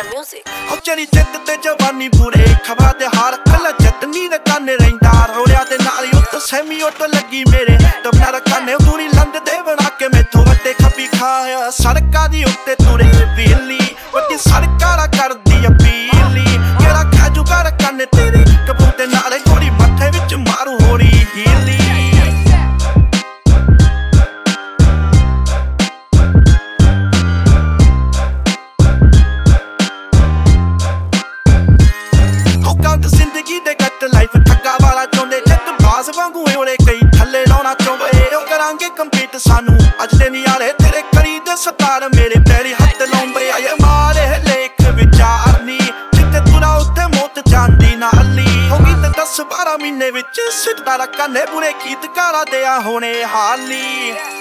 music. ਹੋ ਚਲੀ ਜਿੱਤ ਤੇ ਜਵਾਨੀ ਪੂਰੇ ਖਬਰਾਂ ਤੇ ਹਾਰ ਕੱਲਾ ਜੱਟਨੀ ਦੇ ਕੰਨੇ ਰਹਿੰਦਾ ਰੋੜਿਆ ਦੇ ਨਾਲ ਉੱਤ ਸੈਮੀ ਉੱਤ ਲੱਗੀ ਮੇਰੇ ਤਬਨਾ ਰਕਾਨੇ ਪੂਰੀ ਲੰਦ ਦੇ ਬਣਾ ਕੇ ਮੈਥੋਂ ਵੱਡੇ ਖੱਪੀ ਖਾਇਆ ਸੜਕਾਂ ਦੀ ਉੱਤੇ ਤੁਰੇ ਬਿੱਲੀ ਵੱਡੀ ਸੜਕਾਂ ਦਾ ਕਰਦੀ ਅਪੀਲੀ ਕਿਹੜਾ ਖਾਜੂ ਕਰ ਕੰਨੇ ਤੇਰੇ ਕਬੂਤੇ ਨਾਲੇ ਗੋਲੀ ਮੱਥੇ ਵਿੱਚ ਮਾਰੂ ਹੋਰੀ ਹੀਲੀ ਜ਼ਿੰਦਗੀ ਦੇ ਗੱਟ ਲਾਈਫ ਠੱਗਾ ਵਾਲਾ ਚਾਹੁੰਦੇ ਜੱਟ ਬਾਸ ਵਾਂਗੂ ਓਲੇ ਕਈ ਥੱਲੇ ਲਾਉਣਾ ਚਾਹੁੰਦੇ ਉਹ ਕਰਾਂਗੇ ਕੰਪੀਟ ਸਾਨੂੰ ਅੱਜ ਦੇ ਨਿਆਲੇ ਤੇਰੇ ਕਰੀ ਦੇ ਸਤਾਰ ਮੇਰੇ ਪੈਰੀ ਹੱਥ ਲਾਉਂਦੇ ਆਏ ਮਾਰੇ ਲੇਖ ਵਿਚਾਰਨੀ ਜਿੱਤੇ ਤੁਰਾ ਉੱਤੇ ਮੌਤ ਜਾਂਦੀ ਨਾਲੀ ਹੋ ਗਈ ਤੇ 10-12 ਮਹੀਨੇ ਵਿੱਚ ਸਿੱਟਦਾ ਰਕਾਨੇ ਬੁਰੇ ਗੀਤਕਾਰਾਂ ਦੇ ਹੋਣੇ ਹਾਲੀ